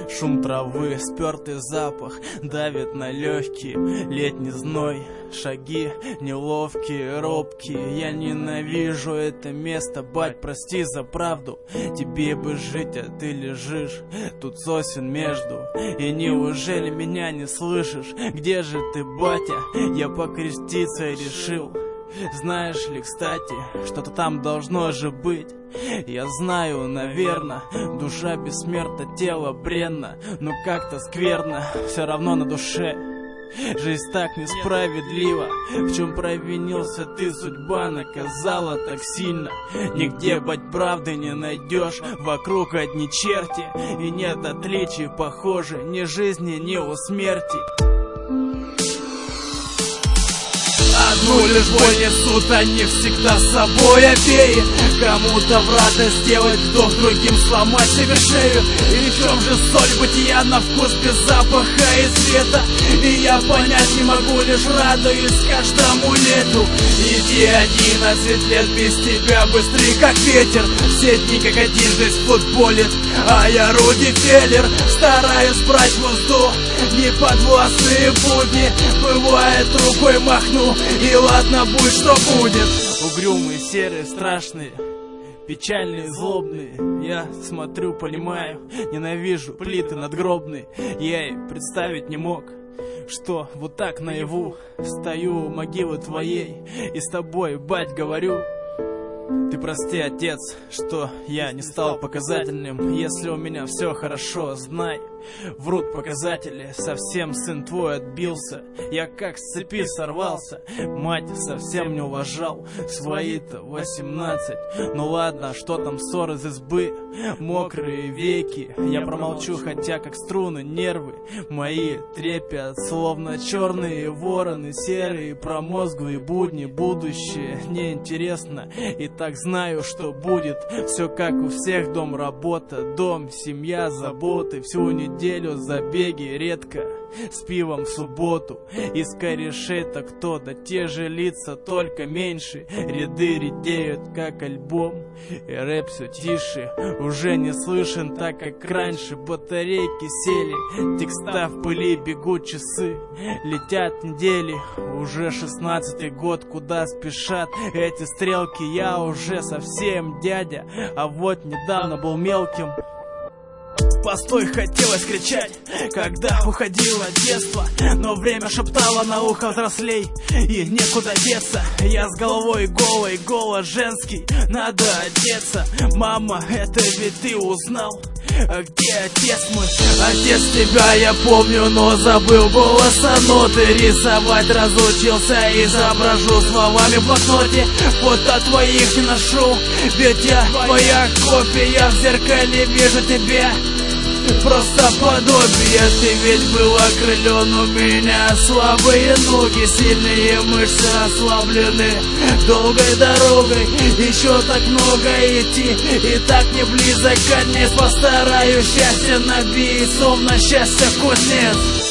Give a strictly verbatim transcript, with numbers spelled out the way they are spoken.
Шум травы, спертый запах давит на легкие. Летний зной, шаги неловкие, робкие. Я ненавижу это место, бать, прости за правду. Тебе бы жить, а ты лежишь тут сосен между. И неужели меня не слышишь? Где же ты, батя? Я покреститься решил. Знаешь ли, кстати, что-то там должно же быть. Я знаю, наверно, душа бессмертна, тело бренно, но как-то скверно, все равно на душе. Жизнь так несправедлива. В чем провинился ты, судьба наказала так сильно. Нигде, бать, правды не найдешь, вокруг одни черти. И нет отличий, похоже, ни жизни, ни у смерти. Одну лишь боль несут они всегда с собой обеи. Кому-то в радость сделать вдох, другим сломать себе шею. И в чем же соль бытия на вкус без запаха и света? И я понять не могу, лишь радуюсь каждому лету. Иди одиннадцать лет без тебя быстрее как ветер. Все дни как один жизнь футболит, а я Руди Феллер. Стараюсь брать воздух, не подвластные будни. Бывает, рукой махну, и ладно, будь что будет. Угрюмые, серые, страшные, печальные, злобные. Я смотрю, понимаю, ненавижу плиты надгробные. Я и представить не мог, что вот так наяву стою у могилы твоей и с тобой, бать, говорю. Ты прости, отец, что я не стал показательным. Если у меня все хорошо, знай, врут показатели. Совсем сын твой отбился, я как с цепи сорвался. Мать совсем не уважал, свои-то восемнадцать. Ну ладно, что там ссор из избы, мокрые веки. Я промолчу, хотя как струны нервы мои трепят, словно черные вороны серые. Промозглые будни, будущее неинтересно. И так знаю, что будет все как у всех. Дом, работа, дом, семья, заботы. Всю неделю забеги, редко с пивом в субботу. Из корешей-то кто? Да те же лица, только меньше. Ряды редеют, как альбом, и рэп все тише. Уже не слышен так, как раньше. Батарейки сели, текста в пыли, бегут часы. Летят недели, уже шестнадцатый год. Куда спешат эти стрелки? Я уже совсем дядя, а вот недавно был мелким. Постой, хотелось кричать, когда уходило детство, но время шептало на ухо: взрослей, и некуда деться. Я с головой голой, голос женский, надо одеться. Мама, это ведь ты узнал? А где отец мой? Отец тебя я помню, но забыл голоса, ноты. Рисовать разучился, изображу словами в блокноте. Фото твоих не ношу, ведь я твоя копия. В зеркале вижу тебя, просто подобие. Ты ведь был окрылен, у меня слабые ноги, сильные мышцы ослаблены долгой дорогой. Еще так много идти, и так не близок конец. Постараюсь счастье набить, словно счастье кузнец.